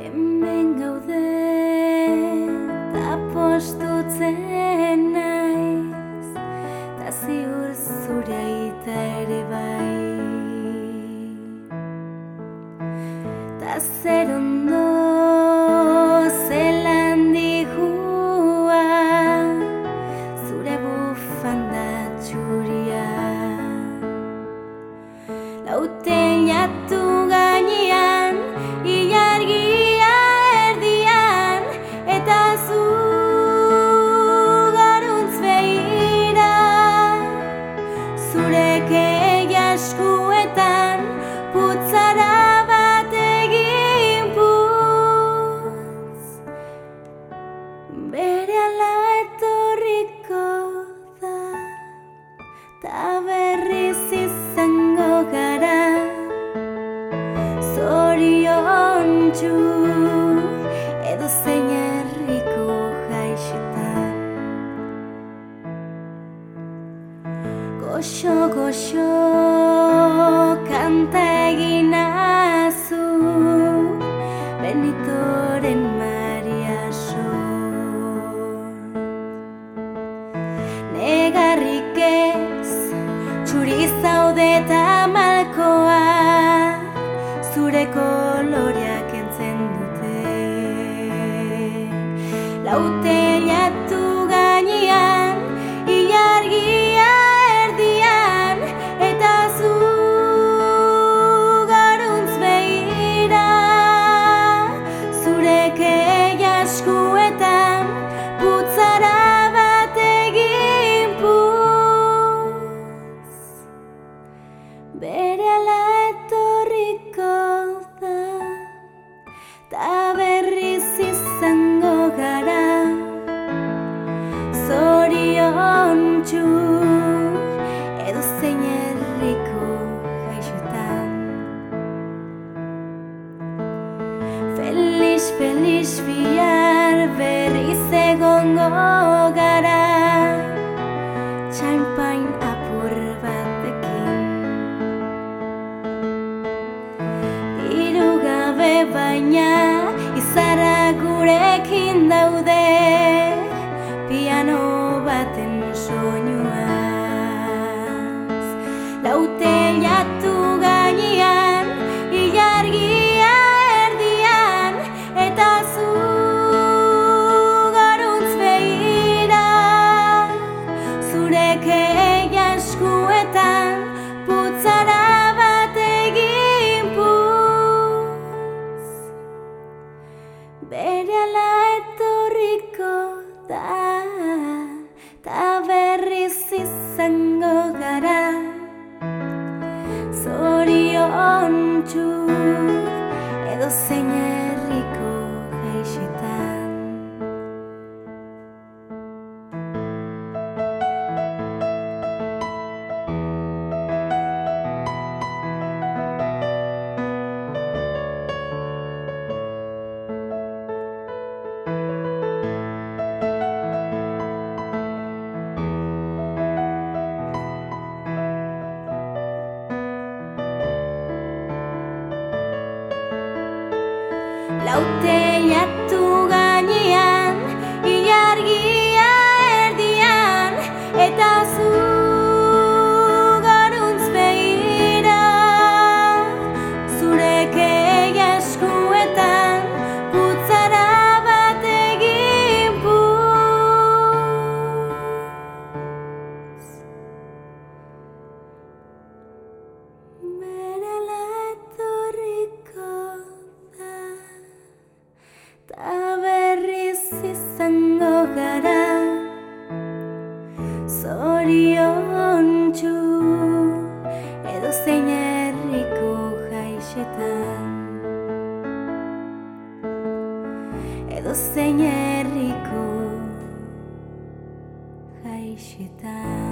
Hemen gaude ta postutzen naiz, ta ziur zure aita ere bai. Ta zer ondo zelan dihua zure bufanda txuria. Lauten jatu gainean, ilargia erdian, eta zu garuntz behira. Zure keia eskuetan, putzara bat egin putz. Berehala etorriko da, ta berriz izango gara. Zoriontsu edozein herriko jaixetan. Goxo-goxo kanta eginazu Benitoren Mariaso. Negarrik ez, txuri zaude eta malkoa, zure koloreak entzen dute. Lautelatu gainean, ilargia erdian, eta zu garuntz behira. Zure keia eskuetan, putzara bat egin putz. Berehala etorriko da, ta berriz izango gara. Zoriontsu edozein herriko jaixetan. Felix, Felix bihar berriz egongo gara, champagne apur batekin. Diru gabe baina izarra gurekin daude, piano baten soinuaz. Lautelatu gainean, ilargia erdian, eta zu garuntz behira. Zure keia eskuetan, putzara bat egin putz. Berehala etorriko da, ta berriz izango gara. Zoriontsu edozein herriko jaixetan. Lautelatu gainean, ilargia erdian, eta zu garuntz behira. Zure keia eskuetan, putzara bat egin putz. Berehala etorriko da, ta berriz izango gara. Zoriontsu edozein herriko jaixetan. Edozein herriko jaixetan.